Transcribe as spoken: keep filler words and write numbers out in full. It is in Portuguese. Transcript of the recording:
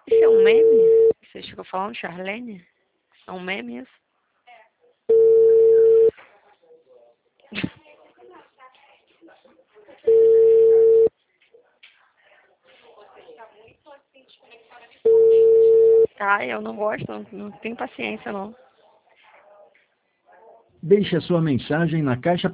Isso é um meme? Você ficou falando, Charlene? É um meme isso? Ah, eu não gosto, não, não tenho paciência não. Deixe a sua mensagem na caixa